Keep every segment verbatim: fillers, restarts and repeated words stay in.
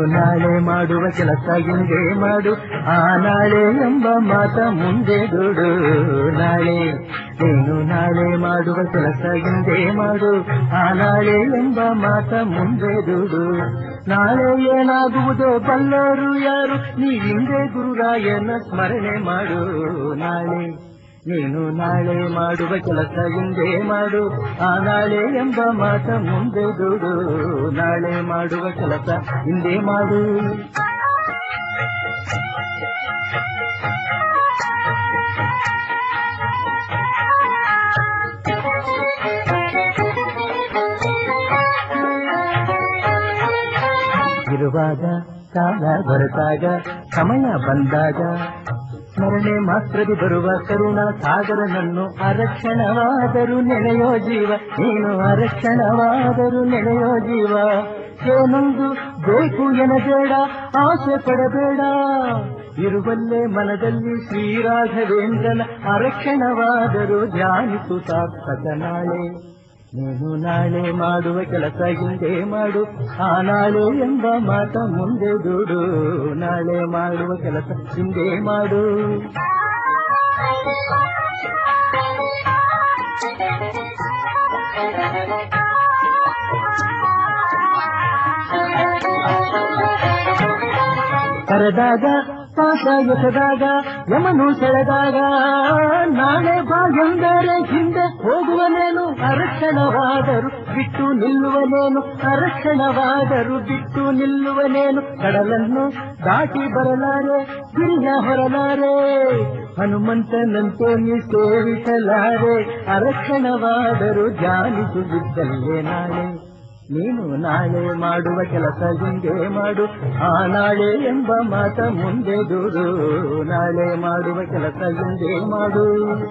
ನಾಳೆ ಮಾಡುವ ಕೆಲಸ ಹಿಂದೆ ಮಾಡು, ಆ ನಾಳೆ ಎಂಬ ಮಾತ ಮುಂದೆ ದುಡು. ನಾಳೆ ನೀನು ನಾಳೆ ಮಾಡುವ ಕೆಲಸ ಹಿಂದೆ ಮಾಡು, ಆ ನಾಳೆ ಎಂಬ ಮಾತ ಮುಂದೆ ದುಡು. ನಾಳೆ ಏನಾಗುವುದೋ ಬಲ್ಲರು ಯಾರು, ನೀ ಹಿಂದೆ ಗುರುರಾಯನ ಸ್ಮರಣೆ ಮಾಡು. ನಾಳೆ ನೀನು ನಾಳೆ ಮಾಡುವ ಕೆಲಸ ಹಿಂದೆ ಮಾಡು, ಆ ನಾಳೆ ಎಂಬ ಮಾತ ಮುಂದೆ ದುಡು. ನಾಳೆ ಮಾಡುವ ಕೆಲಸ ಹಿಂದೆ ಮಾಡು. ಇರುವಾಗ ಕಾಲ ಹೊರತಾಗ ಸಮಯ ಬಂದಾಗ ಸ್ಮರಣೆ ಮಾತ್ರದಿ ಬರುವ ಕರುಣಾ ಸಾಗರನನ್ನು ಅರಕ್ಷಣವಾದರೂ ನೆನೆಯೋ ಜೀವ, ನೀನು ಅರಕ್ಷಣವಾದರೂ ನೆನೆಯೋ ಜೀವ. ಏನೊಂದು ಬೇಕು ಎನಬೇಡ, ಆಸೆ ಪಡಬೇಡ, ಇರುವಲ್ಲೇ ಮನದಲ್ಲಿ ಶ್ರೀರಾಘವೇಂದ್ರನ ಅರಕ್ಷಣವಾದರೂ ಧ್ಯಾನಿಸು ಸಾರ್ಥಕ ನಾಳೆ. ನೀನು ನಾಳೆ ಮಾಡುವ ಕೆಲಸ ಹಿಂದೆ ಮಾಡು, ಆ ನಾಳೆ ಎಂಬ ಮಾತ ಮುಂದೆ ದುಡು. ನಾಳೆ ಮಾಡುವ ಕೆಲಸ ಹಿಂದೆ ಮಾಡು. ಕರೆದಾಗ ಪಾಠ ಎಸೆದಾಗ ಯಮನು ಸೆಳೆದಾಗ ನಾಳೆ ಬಾ ಎಂದರೆ ಹಿಂದೆ ಹೋಗುವನೇನು, ಅರಕ್ಷಣವಾದರು ಬಿಟ್ಟು ನಿಲ್ಲುವನೇನು, ಅರಕ್ಷಣವಾದರು ಬಿಟ್ಟು ನಿಲ್ಲುವನೇನು. ಕಡಲನ್ನು ದಾಟಿ ಬರಲಾರೆ, ಗಿರಿಯ ಹೊರಲಾರೆ, ಹನುಮಂತನಂತೆ ನೀ ಸೇವಿಸಲಾರೆ, ಅರಕ್ಷಣವಾದರು ಧ್ಯಾನಿಸುತ್ತಿದ್ದಲ್ಲೇ ನಾಳೆ. ನೀನು ನಾಳೆ ಮಾಡುವ ಕೆಲಸ ಹಿಂದೆ ಮಾಡು, ಆ ನಾಳೆ ಎಂಬ ಮಾತ ಮುಂದೆ ದೂರು. ನಾಳೆ ಮಾಡುವ ಕೆಲಸ ಹಿಂದೆ ಮಾಡು.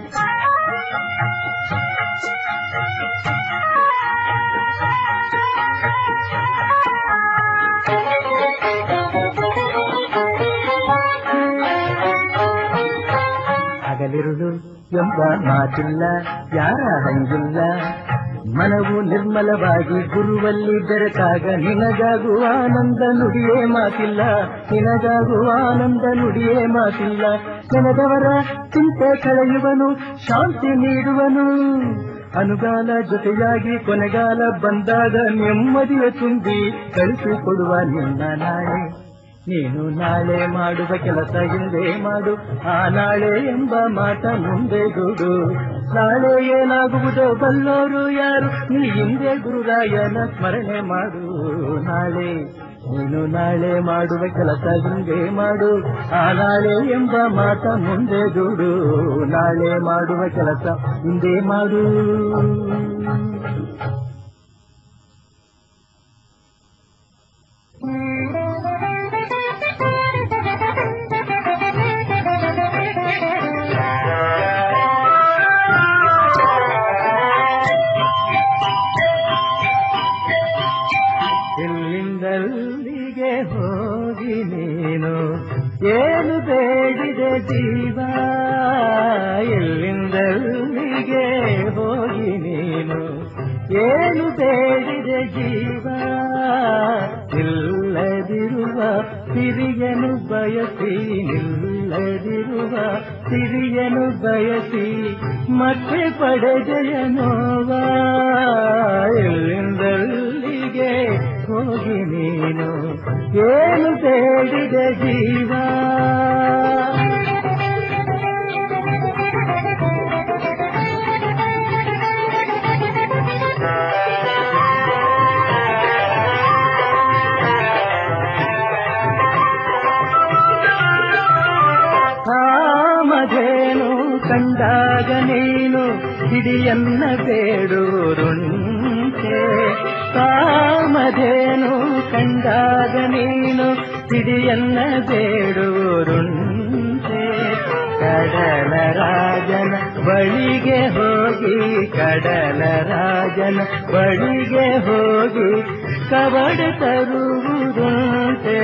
ಹಗಲಿರುಳು ಎಂಬ ಮಾತಿಲ್ಲ, ಯಾರ ಹಂಗಿಲ್ಲ, ಮನವು ನಿರ್ಮಲವಾಗಿ ಗುರುವಲ್ಲಿ ಬೆರೆತಾಗ ನಿನಗಾಗುವ ಆನಂದ ನುಡಿಯೇ ಮಾತಿಲ್ಲ, ನಿನಗಾಗುವ ಆನಂದ ನುಡಿಯೇ ಮಾತಿಲ್ಲ. ನೆನೆದವರ ಚಿಂತೆ ಕಳೆಯುವನು, ಶಾಂತಿ ನೀಡುವನು, ಅನುಗಾಲ ಜೊತೆಯಾಗಿ ಕೊನೆಗಾಲ ಬಂದಾಗ ನೆಮ್ಮದಿಯ ತುಂಬಿ ಕಳಿಸಿಕೊಡುವ ನಿನ್ನ ನಾಳೆ. ನೀನು ನಾಳೆ ಮಾಡುವ ಕೆಲಸ ಹಿಂದೆ ಮಾಡು, ಆ ನಾಳೆ ಎಂಬ ಮಾತ ಮುಂದೆ ದುಡು. ನಾಳೆ ಏನಾಗುವುದೋ ಬಲ್ಲೋರು ಯಾರು, ನೀ ಹಿಂದೆ ಗುರುರಾಯನ ಸ್ಮರಣೆ ಮಾಡು. ನಾಳೆ ನೀನು ನಾಳೆ ಮಾಡುವ ಕೆಲಸ ಹಿಂದೆ ಮಾಡು, ಆ ನಾಳೆ ಎಂಬ ಮಾತ ಮುಂದೆ ದುಡು. ನಾಳೆ ಮಾಡುವ ಕೆಲಸ ಹಿಂದೆ ಮಾಡು. ಎಲ್ಲಿಂದಲ್ಲಿಗೆ ಹೋಗಿ ನೀನು ಏನು ಬೇಡಿದೆ ಜೀವ, ಎಲ್ಲಿಂದಲ್ಲಿಗೆ ಹೋಗಿ ನೀನು ಏನು ಬೇಡಿದೆ ಜೀವ. ನಿಲ್ಲದಿರುವ ಸಿರಿಯನು ಬಯಸಿ, ನಿಲ್ಲದಿರುವ ಸಿರಿಯನು ಬಯಸಿ ಮತ್ತೆ ಪಡೆದೆಯ ನೋವ. ಎಲ್ಲಿಂದಲ್ಲಿಗೆ ಹೋಗಿ ನೀನು ಏನು ಬೇಡಿದೆ ಜೀವ. ಕಾಮಧೇನು ಕಂಡಾಗ ನೀನು ಹಿಡಿಯನ್ನ ಬೇಡೂರುಂಟೆ, ಕಾಮಧೇನು ಕಂಡಾಗ ನೀನು ಹಿಡಿಯನ್ನ ಬೇಡೂರುಂಟೆ. ಕಡಲ ರಾಜನ ಬಳಿಗೆ ಹೋಗಿ, ಕಡಲ ರಾಜನ ಬಳಿಗೆ ಹೋಗಿ ಕಬಡ ತರುವುದುಂಟೆ.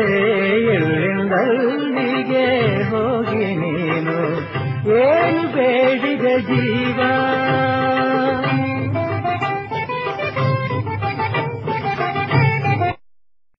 ಎಲ್ಲಿಂದಲ್ಲಿಗೆ ಹೋಗಿ ನೀನು ಏನು ಬೇಡಿದ ಜೀವ.